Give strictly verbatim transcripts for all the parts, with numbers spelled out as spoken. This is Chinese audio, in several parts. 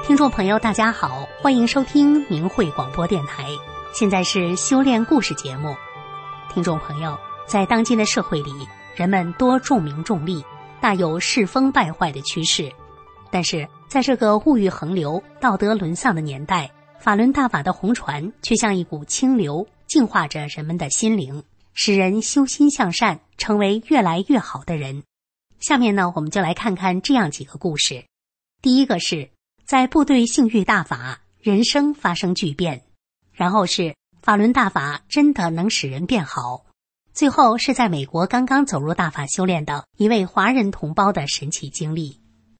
听众朋友大家好，欢迎收听明慧广播电台，现在是修炼故事节目。听众朋友，在当今的社会里，人们多重名重利，大有世风败坏的趋势。但是在这个物欲横流、道德沦丧的年代，法轮大法的红传却像一股清流，净化着人们的心灵，使人修心向善，成为越来越好的人。下面呢，我们就来看看这样几个故事。第一个是在部队性欲大法，人生发生巨变；然后是法轮大法真的能使人变好；最后是在美国刚刚走入大法修炼的一位华人同胞的神奇经历。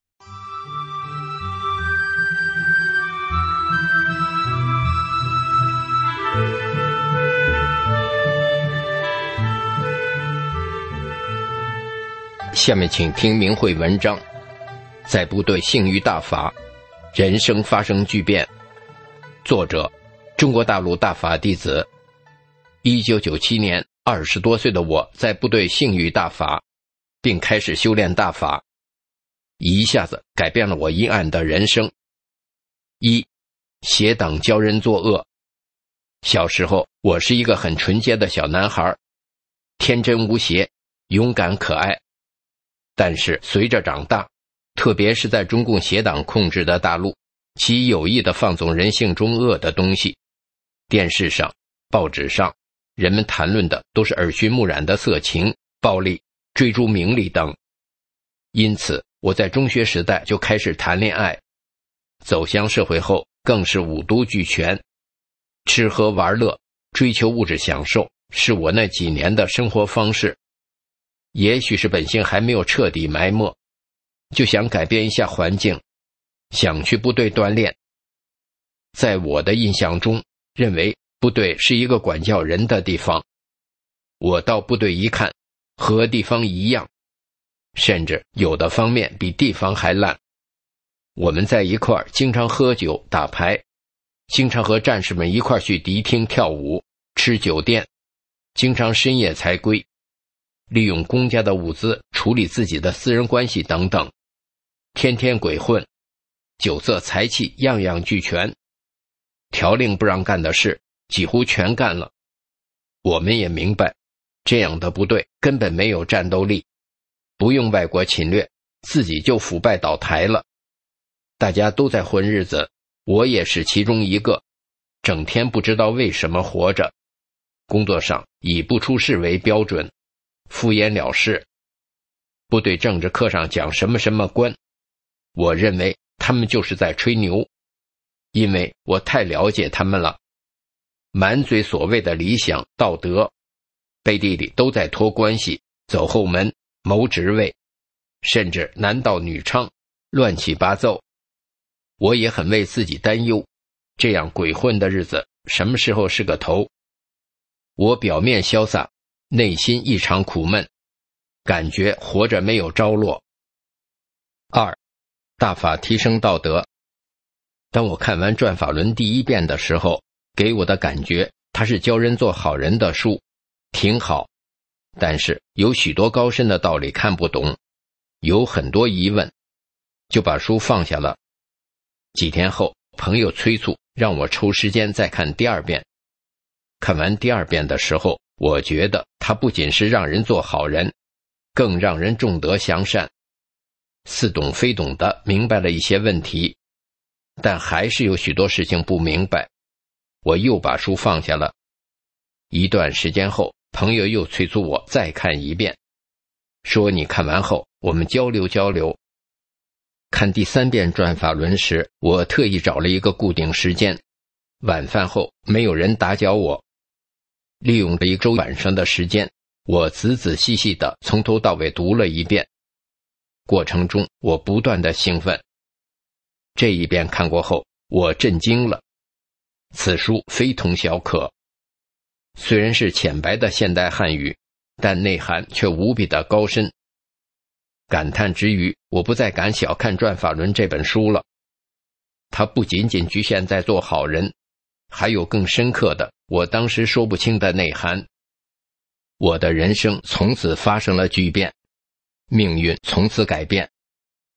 下面请听明慧文章，在部队性欲大法，人生发生巨变。作者：中国大陆大法弟子。一九九七年，二十多岁的我在部队性欲大法，并开始修炼大法，一下子改变了我阴暗的人生。一，邪党教人作恶。小时候，我是一个很纯洁的小男孩，天真无邪，勇敢可爱。但是随着长大，特别是在中共邪党控制的大陆，其有意地放纵人性中恶的东西，电视上、报纸上，人们谈论的都是耳熏目染的色情、暴力、追逐名利等。因此，我在中学时代就开始谈恋爱，走向社会后更是五毒俱全，吃喝玩乐、追求物质享受，是我那几年的生活方式。也许是本性还没有彻底埋没，就想改变一下环境，想去部队锻炼。在我的印象中，认为部队是一个管教人的地方。我到部队一看，和地方一样，甚至有的方面比地方还烂。我们在一块儿经常喝酒打牌，经常和战士们一块儿去迪厅跳舞、吃酒店，经常深夜才归，利用公家的物资处理自己的私人关系等等，天天鬼混，酒色财气样样俱全，条令不让干的事几乎全干了。我们也明白，这样的部队根本没有战斗力，不用外国侵略，自己就腐败倒台了。大家都在混日子，我也是其中一个，整天不知道为什么活着。工作上以不出事为标准，敷衍了事。部队政治课上讲什么什么官，我认为他们就是在吹牛，因为我太了解他们了。满嘴所谓的理想道德，背地里都在托关系、走后门、谋职位，甚至男盗女娼，乱七八糟。我也很为自己担忧，这样鬼混的日子什么时候是个头？我表面潇洒，内心异常苦闷，感觉活着没有着落。二，大法提升道德。当我看完《转法轮》第一遍的时候，给我的感觉，它是教人做好人的书，挺好，但是有许多高深的道理看不懂，有很多疑问，就把书放下了。几天后，朋友催促让我抽时间再看第二遍。看完第二遍的时候，我觉得它不仅是让人做好人，更让人重德向善。似懂非懂的明白了一些问题，但还是有许多事情不明白。我又把书放下了。一段时间后，朋友又催促我再看一遍，说你看完后我们交流交流。看第三遍转法轮时，我特意找了一个固定时间，晚饭后没有人打搅我，利用这一周晚上的时间，我仔仔细细地从头到尾读了一遍。过程中我不断地兴奋。这一遍看过后，我震惊了，此书非同小可。虽然是浅白的现代汉语，但内涵却无比的高深。感叹之余，我不再敢小看《转法轮》这本书了。它不仅仅局限在做好人，还有更深刻的，我当时说不清的内涵。我的人生从此发生了巨变，命运从此改变。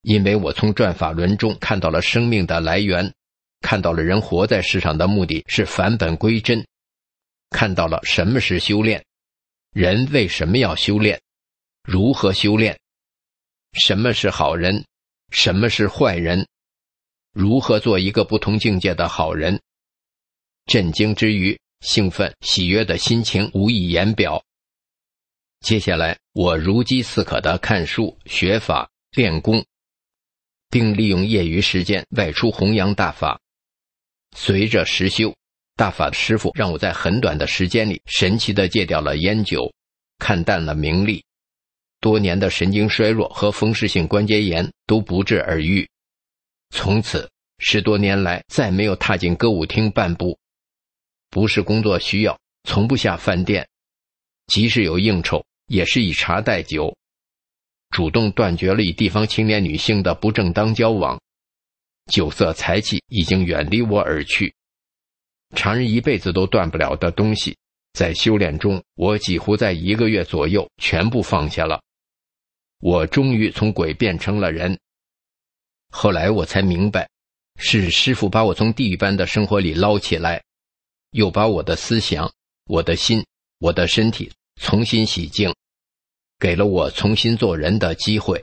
因为我从转法轮中看到了生命的来源，看到了人活在世上的目的是返本归真，看到了什么是修炼，人为什么要修炼，如何修炼，什么是好人，什么是坏人，如何做一个不同境界的好人。震惊之余，兴奋喜悦的心情无以言表。接下来我如饥似渴地看书学法练功，并利用业余时间外出弘扬大法。随着实修，大法师父让我在很短的时间里神奇地戒掉了烟酒，看淡了名利，多年的神经衰弱和风湿性关节炎都不治而愈。从此十多年来再没有踏进歌舞厅半步，不是工作需要，从不下饭店，即使有应酬也是以茶代酒，主动断绝了与地方青年女性的不正当交往，酒色财气已经远离我而去。常人一辈子都断不了的东西，在修炼中我几乎在一个月左右全部放下了。我终于从鬼变成了人。后来我才明白，是师父把我从地狱般的生活里捞起来，又把我的思想、我的心、我的身体重新洗净，给了我重新做人的机会。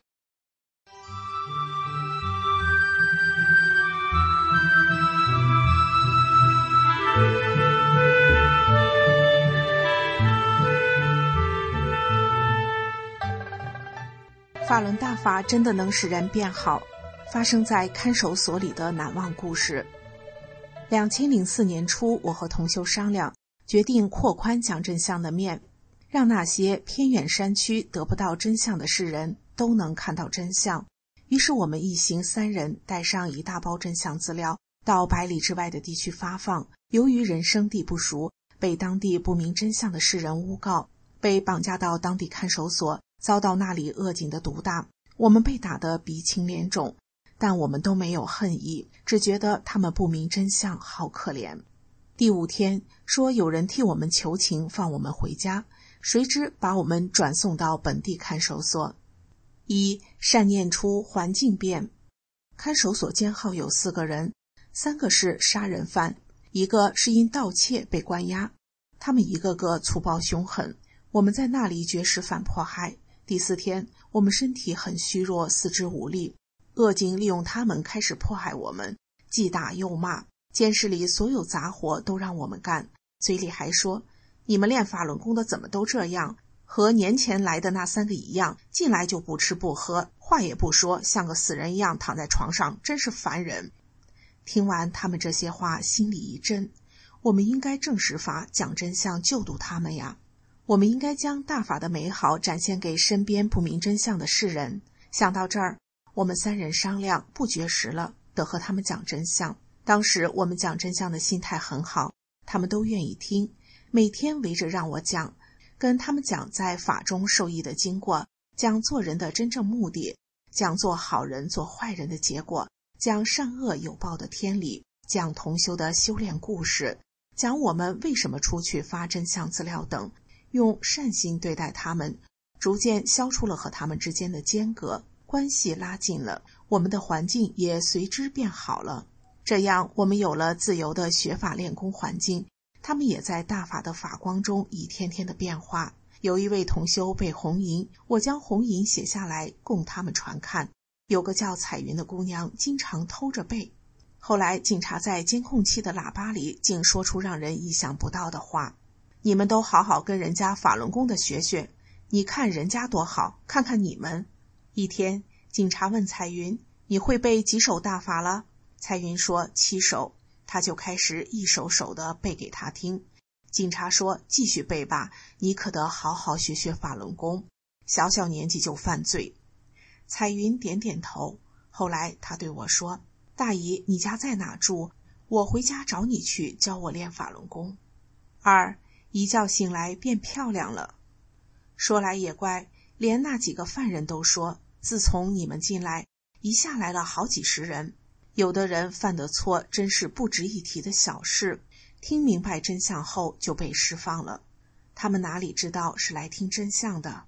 法轮大法真的能使人变好，发生在看守所里的难忘故事。两千零四年初，我和同修商量，决定扩宽讲真相的面，让那些偏远山区得不到真相的世人都能看到真相。于是我们一行三人带上一大包真相资料，到百里之外的地区发放。由于人生地不熟，被当地不明真相的世人诬告，被绑架到当地看守所，遭到那里恶警的毒打。我们被打得鼻青脸肿，但我们都没有恨意，只觉得他们不明真相，好可怜。第五天说有人替我们求情，放我们回家，谁知把我们转送到本地看守所。一善念出环境变。看守所监号有四个人，三个是杀人犯，一个是因盗窃被关押，他们一个个粗暴凶狠，我们在那里绝食反迫害。第四天我们身体很虚弱，四肢无力，恶警利用他们开始迫害我们，既打又骂，监室里所有杂活都让我们干，嘴里还说你们练法轮功的怎么都这样，和年前来的那三个一样，进来就不吃不喝，话也不说，像个死人一样躺在床上，真是烦人。听完他们这些话，心里一震，我们应该正视法，讲真相，救度他们呀。我们应该将大法的美好展现给身边不明真相的世人。想到这儿，我们三人商量，不绝食了，得和他们讲真相。当时我们讲真相的心态很好，他们都愿意听，每天围着让我讲，跟他们讲在法中受益的经过，讲做人的真正目的，讲做好人做坏人的结果，讲善恶有报的天理，讲同修的修炼故事，讲我们为什么出去发真相资料等，用善心对待他们，逐渐消除了和他们之间的间隔，关系拉近了，我们的环境也随之变好了。这样我们有了自由的学法练功环境，他们也在大法的法光中一天天的变化。有一位同修被红淫，我将红淫写下来供他们传看。有个叫彩云的姑娘经常偷着背，后来警察在监控器的喇叭里竟说出让人意想不到的话，你们都好好跟人家法轮功的学学，你看人家多好，看看你们。一天警察问彩云，你会背几首大法了？彩云说七首，他就开始一首首的背给他听。警察说继续背吧，你可得好好学学法轮功，小小年纪就犯罪。彩云点点头，后来他对我说，大姨你家在哪住？我回家找你去，教我练法轮功。二一觉醒来变漂亮了。说来也怪，连那几个犯人都说，自从你们进来，一下来了好几十人，有的人犯的错真是不值一提的小事，听明白真相后就被释放了。他们哪里知道是来听真相的。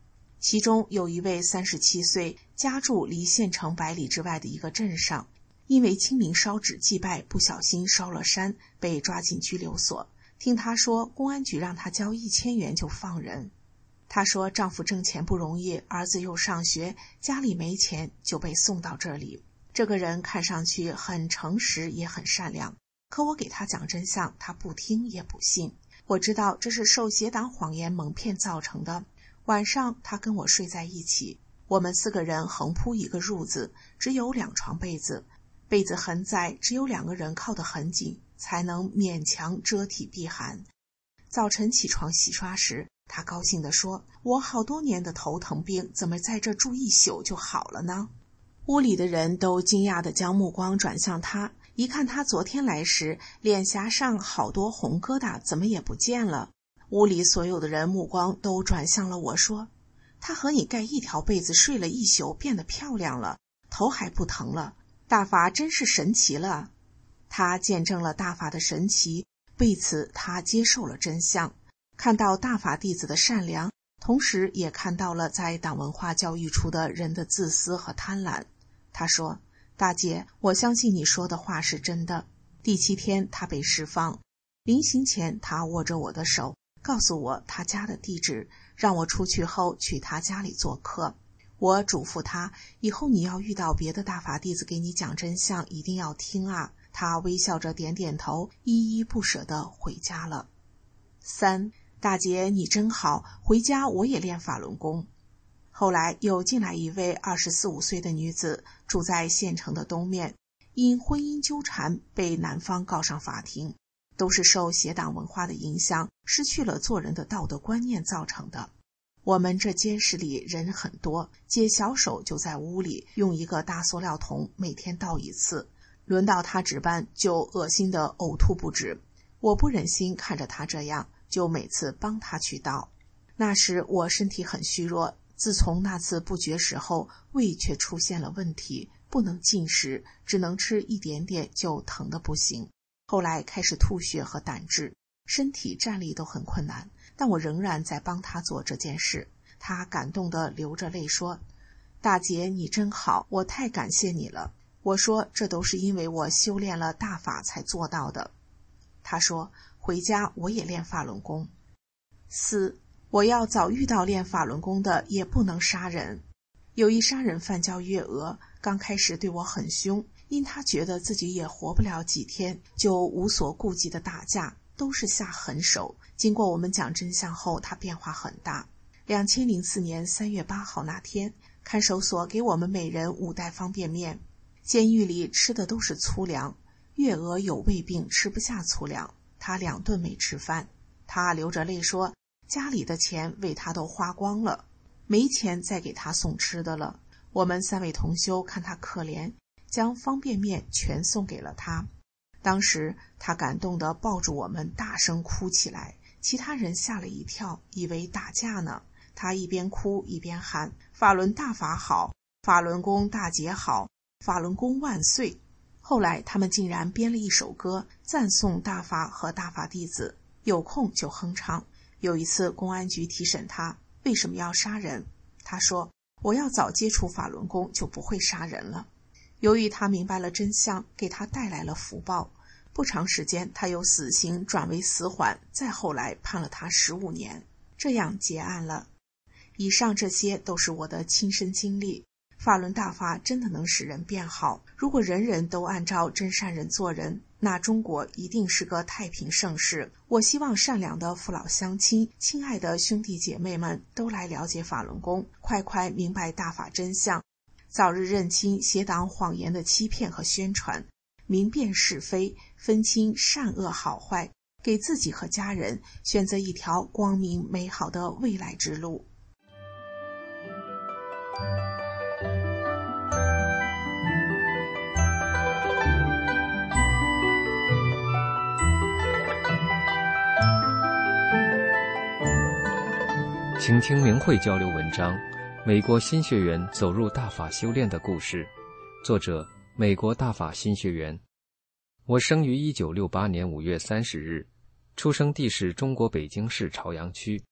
其中有一位三十七岁，家住离县城百里之外的一个镇上，因为清明烧纸祭拜不小心烧了山，被抓进拘留所。听她说，公安局让她交一千元就放人。她说丈夫挣钱不容易，儿子又上学，家里没钱，就被送到这里。这个人看上去很诚实也很善良，可我给他讲真相，他不听也不信。我知道这是受邪党谎言蒙骗造成的。晚上他跟我睡在一起，我们四个人横铺一个褥子，只有两床被子，被子很窄，只有两个人靠得很紧，才能勉强遮体避寒。早晨起床洗刷时，他高兴地说，我好多年的头疼病怎么在这住一宿就好了呢？屋里的人都惊讶地将目光转向他，一看他昨天来时脸颊上好多红疙瘩怎么也不见了。屋里所有的人目光都转向了我，说，他和你盖一条被子睡了一宿，变得漂亮了，头还不疼了，大法真是神奇了。他见证了大法的神奇，为此他接受了真相，看到大法弟子的善良，同时也看到了在党文化教育出的人的自私和贪婪。他说，大姐，我相信你说的话是真的。第七天他被释放，临行前他握着我的手，告诉我他家的地址，让我出去后去他家里做客。我嘱咐他，以后你要遇到别的大法弟子给你讲真相，一定要听啊。他微笑着点点头，依依不舍地回家了。三，大姐你真好，回家我也练法轮功。后来又进来一位二十四五岁的女子，住在县城的东面，因婚姻纠缠被男方告上法庭，都是受邪党文化的影响，失去了做人的道德观念造成的。我们这监室里人很多，解小手就在屋里用一个大塑料桶每天倒一次，轮到他值班就恶心的呕吐不止。我不忍心看着他这样，就每次帮他去倒。那时我身体很虚弱，自从那次不绝食后，胃却出现了问题，不能进食，只能吃一点点就疼得不行。后来开始吐血和胆汁，身体站立都很困难，但我仍然在帮他做这件事。他感动地流着泪说，大姐你真好，我太感谢你了。我说，这都是因为我修炼了大法才做到的。他说，回家我也练法轮功。四，我要早遇到练法轮功的，也不能杀人。有一杀人犯叫月娥，刚开始对我很凶，因他觉得自己也活不了几天，就无所顾忌的打架，都是下狠手。经过我们讲真相后，他变化很大。两千零四年三月八号那天，看守所给我们每人五袋方便面。监狱里吃的都是粗粮，月娥有胃病，吃不下粗粮，他两顿没吃饭。他流着泪说，家里的钱为他都花光了，没钱再给他送吃的了。我们三位同修看他可怜，将方便面全送给了他。当时他感动地抱住我们大声哭起来，其他人吓了一跳，以为打架呢。他一边哭一边喊，法轮大法好，法轮功大姐好，法轮功万岁。后来他们竟然编了一首歌，赞颂大法和大法弟子，有空就哼唱。有一次公安局提审他为什么要杀人，他说，我要早接触法轮功就不会杀人了。由于他明白了真相，给他带来了福报，不长时间他由死刑转为死缓，再后来判了他十五年，这样结案了。以上这些都是我的亲身经历。法轮大法真的能使人变好，如果人人都按照真善人做人，那中国一定是个太平盛世。我希望善良的父老乡亲，亲爱的兄弟姐妹们都来了解法轮功，快快明白大法真相，早日认清邪党谎言的欺骗和宣传，明辨是非，分清善恶好坏，给自己和家人选择一条光明美好的未来之路。 请听明慧交流文章《美国新学员走入大法修炼的故事》，作者美国大法新学员。我生于一九六八年五月三十日，出生地是中国北京市朝阳区，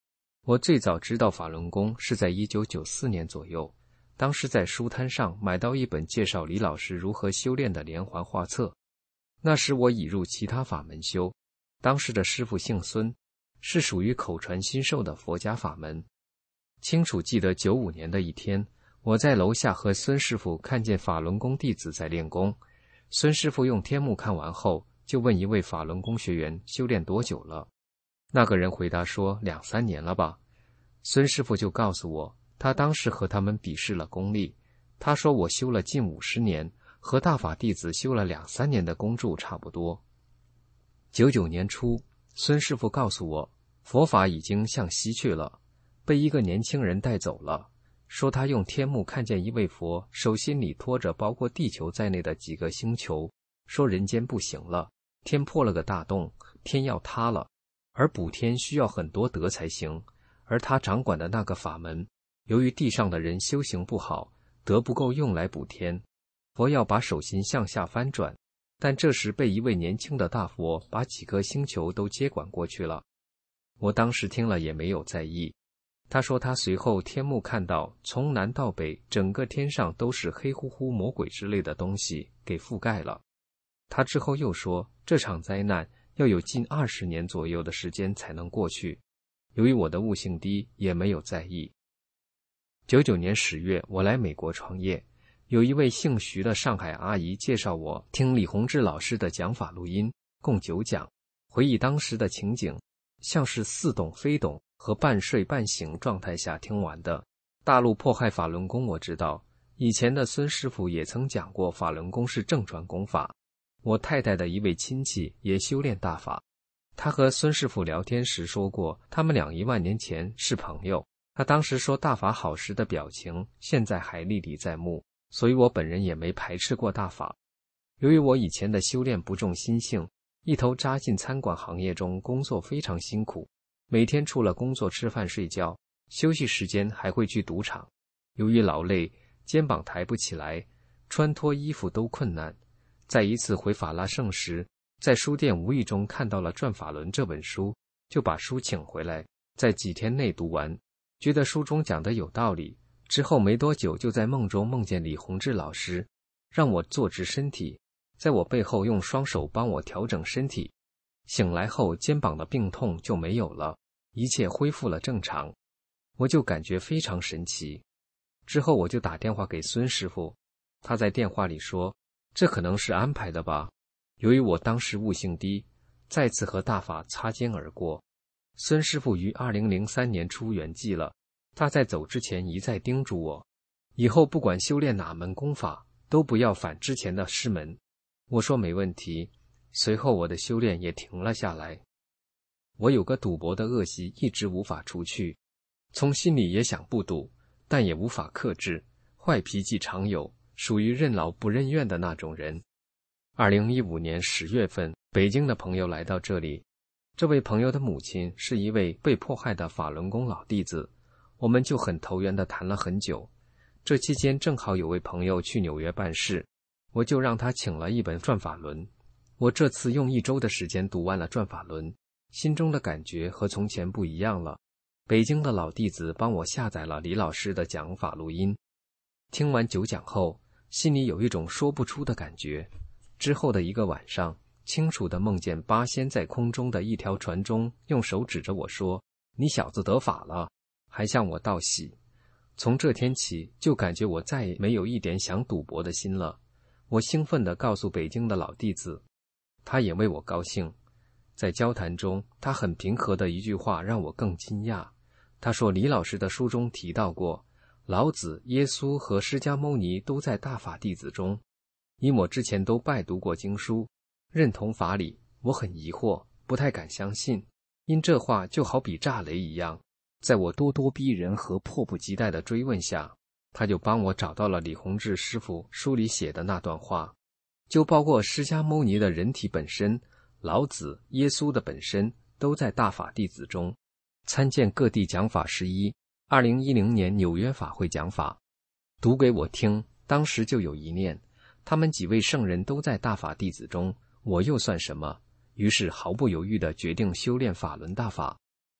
我最早知道法轮功是在一九九四年左右，当时在书摊上买到一本介绍李老师如何修炼的连环画册。那时我已入其他法门修，当时的师父姓孙，是属于口传心授的佛家法门。清楚记得九五年的一天，我在楼下和孙师傅看见法轮功弟子在练功。孙师傅用天目看完后，就问一位法轮功学员修炼多久了。那个人回答说两三年了吧。孙师傅就告诉我，他当时和他们比试了功力。他说我修了近五十年，和大法弟子修了两三年的功助差不多。九九年初，孙师傅告诉我，佛法已经向西去了，被一个年轻人带走了，说他用天目看见一位佛手心里托着包括地球在内的几个星球，说人间不行了，天破了个大洞，天要塌了，而补天需要很多德才行，而他掌管的那个法门，由于地上的人修行不好，德不够用来补天，佛要把手心向下翻转，但这时被一位年轻的大佛把几个星球都接管过去了。我当时听了也没有在意。他说他随后天目看到从南到北整个天上都是黑乎乎魔鬼之类的东西给覆盖了。他之后又说这场灾难要有近二十年左右的时间才能过去。由于我的悟性低，也没有在意。九九年十月，我来美国创业，有一位姓徐的上海阿姨介绍我听李洪志老师的讲法录音，共九讲，回忆当时的情景，像是似懂非懂和半睡半醒状态下听完的。大陆迫害法轮功我知道，以前的孙师傅也曾讲过法轮功是正传功法。我太太的一位亲戚也修炼大法，他和孙师傅聊天时说过，他们俩一万年前是朋友。他当时说大法好时的表情，现在还历历在目，所以我本人也没排斥过大法。由于我以前的修炼不重心性，一头扎进餐馆行业中，工作非常辛苦，每天除了工作吃饭睡觉，休息时间还会去赌场。由于劳累，肩膀抬不起来，穿脱衣服都困难。在一次回法拉盛时，在书店无意中看到了《转法轮》这本书，就把书请回来，在几天内读完，觉得书中讲的有道理。之后没多久就在梦中梦见李洪志老师，让我坐直身体，在我背后用双手帮我调整身体。醒来后肩膀的病痛就没有了，一切恢复了正常，我就感觉非常神奇。之后我就打电话给孙师傅，他在电话里说，这可能是安排的吧。由于我当时悟性低，再次和大法擦肩而过。孙师傅于二零零三年初圆寂了，他在走之前一再叮嘱我，以后不管修炼哪门功法，都不要反之前的师门。我说没问题，随后我的修炼也停了下来。我有个赌博的恶习一直无法除去，从心里也想不赌，但也无法克制，坏脾气常有，属于任劳不任怨的那种人。二零一五年十月份，北京的朋友来到这里，这位朋友的母亲是一位被迫害的法轮功老弟子，我们就很投缘地谈了很久。这期间正好有位朋友去纽约办事，我就让他请了一本《转法轮》。我这次用一周的时间读完了《转法轮》，心中的感觉和从前不一样了。北京的老弟子帮我下载了李老师的讲法录音，听完九讲后，心里有一种说不出的感觉。之后的一个晚上，清楚地梦见八仙在空中的一条船中用手指着我说，你小子得法了，还向我道喜。从这天起，就感觉我再也没有一点想赌博的心了。我兴奋地告诉北京的老弟子，他也为我高兴。在交谈中，他很平和的一句话让我更惊讶。他说李老师的书中提到过，老子、耶稣和释迦牟尼都在大法弟子中，因我之前都拜读过经书，认同法理，我很疑惑，不太敢相信。因这话就好比炸雷一样，在我咄咄逼人和迫不及待的追问下，他就帮我找到了李洪志师傅书里写的那段话，就包括释迦牟尼的人体本身，老子、耶稣的本身都在大法弟子中。参见各地讲法十一，二零一零年纽约法会讲法，读给我听，当时就有一念，他们几位圣人都在大法弟子中，我又算什么？于是毫不犹豫地决定修炼法轮大法。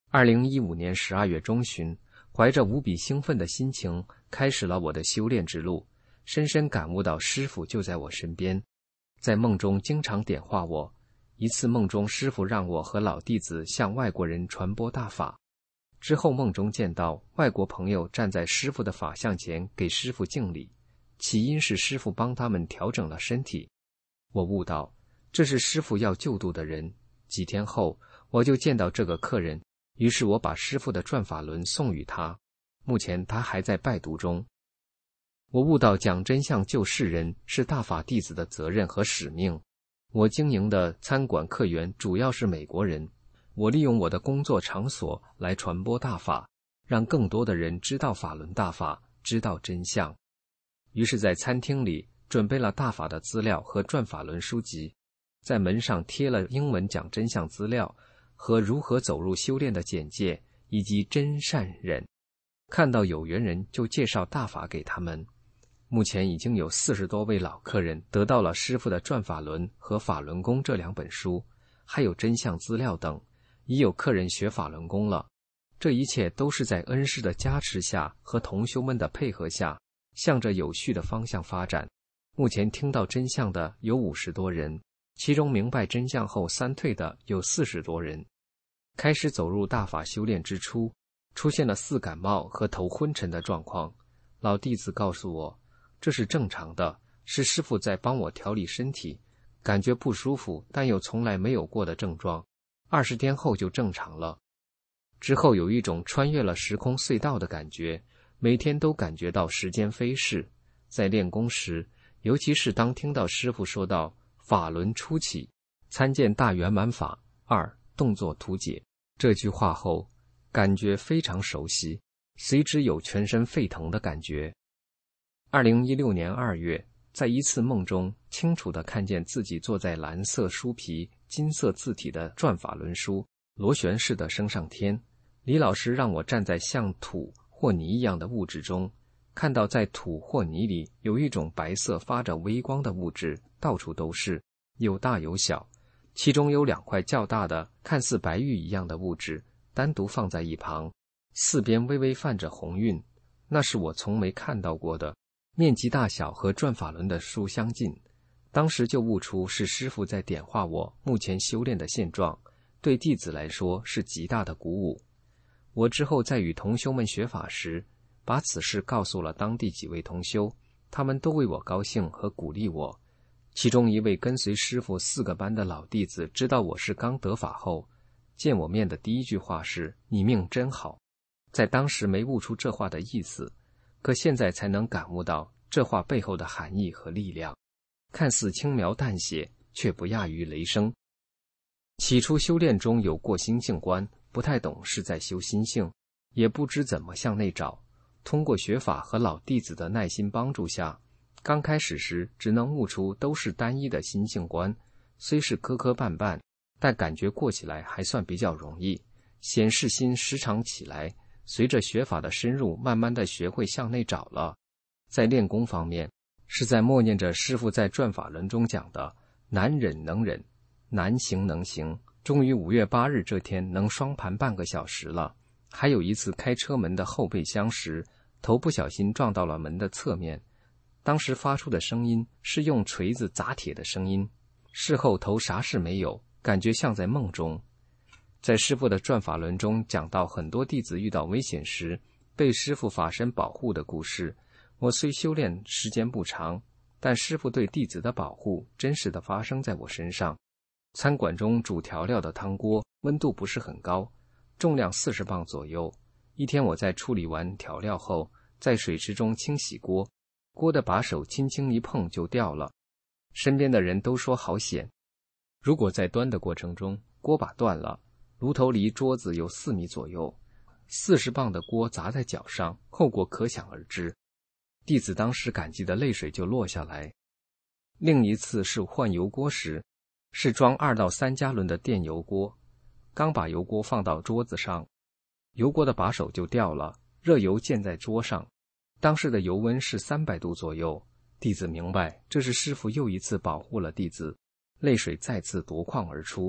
二零一五年十二月中旬，怀着无比兴奋的心情，开始了我的修炼之路，深深感悟到师父就在我身边，在梦中经常点化我。一次梦中，师父让我和老弟子向外国人传播大法。之后梦中见到外国朋友站在师父的法像前给师父敬礼，起因是师父帮他们调整了身体。我悟到这是师父要救度的人。几天后，我就见到这个客人，于是我把师父的转法轮送与他，目前他还在拜读中。我悟到讲真相救世人是大法弟子的责任和使命。我经营的餐馆客源主要是美国人，我利用我的工作场所来传播大法，让更多的人知道法轮大法，知道真相。于是在餐厅里准备了大法的资料和转法轮书籍，在门上贴了英文讲真相资料和如何走入修炼的简介，以及真善忍。看到有缘人就介绍大法给他们。目前已经有四十多位老客人得到了师父的转法轮和法轮功这两本书，还有真相资料等，已有客人学法轮功了。这一切都是在恩师的加持下和同修们的配合下，向着有序的方向发展。目前听到真相的有五十多人，其中明白真相后三退的有四十多人。开始走入大法修炼之初，出现了似感冒和头昏沉的状况。老弟子告诉我，这是正常的，是师父在帮我调理身体，感觉不舒服，但又从来没有过的症状。二十天后就正常了。之后有一种穿越了时空隧道的感觉，每天都感觉到时间飞逝。在练功时，尤其是当听到师父说到法轮初起，参见大圆满法二动作图解这句话后，感觉非常熟悉，随之有全身沸腾的感觉。二零一六年二月，在一次梦中，清楚地看见自己坐在蓝色书皮、金色字体的转法轮书，螺旋式的升上天。李老师让我站在像土或泥一样的物质中，看到在土或泥里有一种白色发着微光的物质，到处都是，有大有小，其中有两块较大的看似白玉一样的物质单独放在一旁，四边微微泛着红晕，那是我从没看到过的，面积大小和转法轮的书相近。当时就悟出是师父在点化我目前修炼的现状，对弟子来说是极大的鼓舞。我之后在与同修们学法时，把此事告诉了当地几位同修，他们都为我高兴和鼓励我。其中一位跟随师父四个班的老弟子知道我是刚得法后，见我面的第一句话是“你命真好”。在当时没悟出这话的意思，可现在才能感悟到这话背后的含义和力量。看似轻描淡写，却不亚于雷声。起初修炼中有过心性观，不太懂是在修心性，也不知怎么向内找。通过学法和老弟子的耐心帮助下，刚开始时只能悟出都是单一的心性观，虽是磕磕绊绊，但感觉过起来还算比较容易。显示心时常起来，随着学法的深入，慢慢的学会向内找了。在练功方面，是在默念着师父在转法轮中讲的难忍能忍，难行能行。终于五月八日这天能双盘半个小时了。还有一次开车门的后备箱时，头不小心撞到了门的侧面，当时发出的声音是用锤子砸铁的声音。事后头啥事没有，感觉像在梦中。在师父的转法轮中讲到很多弟子遇到危险时被师父法身保护的故事。我虽修炼时间不长，但师父对弟子的保护真实的发生在我身上。餐馆中煮调料的汤锅温度不是很高，重量四十磅左右。一天我在处理完调料后，在水池中清洗锅，锅的把手轻轻一碰就掉了。身边的人都说好险。如果在端的过程中锅把断了，炉头离桌子有四米左右，四十磅的锅砸在脚上，后果可想而知。弟子当时感激的泪水就落下来。另一次是换油锅时，是装二到三加仑的电油锅，刚把油锅放到桌子上，油锅的把手就掉了，热油溅在桌上。当时的油温是三百度左右。弟子明白这是师父又一次保护了弟子，泪水再次夺眶而出。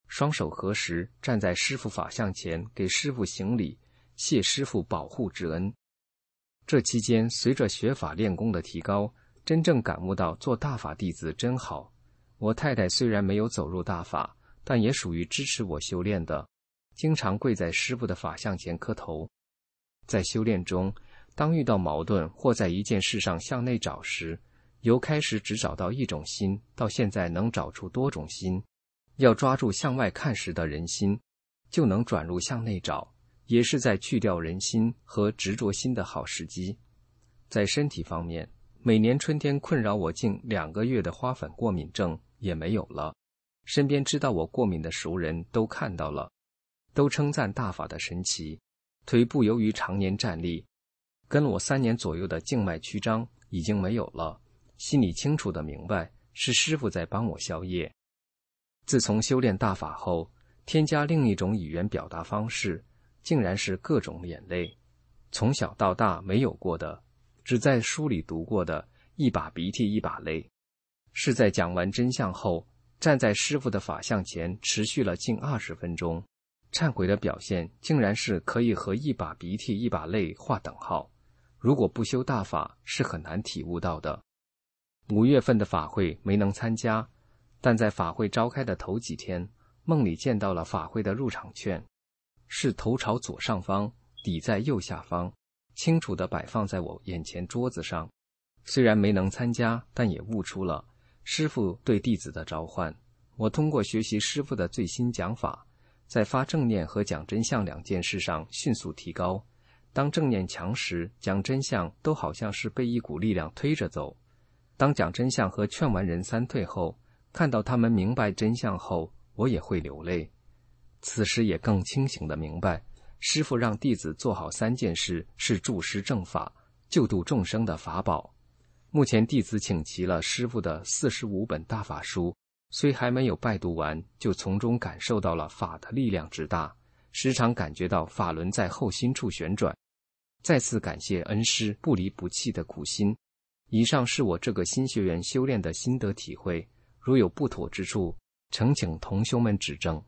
双手合十，站在师父法像前，给师父行礼，谢师父保护之恩。这期间，随着学法练功的提高，真正感悟到做大法弟子真好。我太太虽然没有走入大法，但也属于支持我修炼的，经常跪在师父的法像前磕头。在修炼中，当遇到矛盾或在一件事上向内找时，由开始只找到一种心，到现在能找出多种心。要抓住向外看时的人心，就能转入向内找，也是在去掉人心和执着心的好时机。在身体方面，每年春天困扰我近两个月的花粉过敏症也没有了。身边知道我过敏的熟人都看到了，都称赞大法的神奇。腿部由于常年站立，跟了我三年左右的静脉曲张已经没有了，心里清楚地明白是师父在帮我消业。自从修炼大法后，添加另一种语言表达方式，竟然是各种眼泪。从小到大没有过的，只在书里读过的一把鼻涕一把泪，是在讲完真相后，站在师父的法像前持续了近二十分钟。忏悔的表现竟然是可以和一把鼻涕一把泪划等号，如果不修大法是很难体悟到的。五月份的法会没能参加，但在法会召开的头几天，梦里见到了法会的入场券，是头朝左上方，底在右下方，清楚地摆放在我眼前桌子上。虽然没能参加，但也悟出了师父对弟子的召唤。我通过学习师父的最新讲法，在发正念和讲真相两件事上迅速提高。当正念强时，讲真相都好像是被一股力量推着走。当讲真相和劝完人三退后，看到他们明白真相后，我也会流泪。此时也更清醒地明白，师父让弟子做好三件事，是助师正法、救度众生的法宝。目前弟子请齐了师父的四十五本大法书，虽还没有拜读完，就从中感受到了法的力量之大，时常感觉到法轮在后心处旋转。再次感谢恩师不离不弃的苦心。以上是我这个新学员修炼的心得体会，如有不妥之处，诚请同修们指正。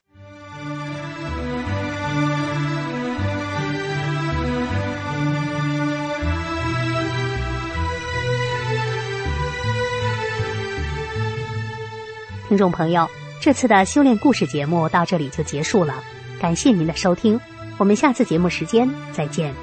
听众朋友，这次的修炼故事节目到这里就结束了，感谢您的收听，我们下次节目时间再见。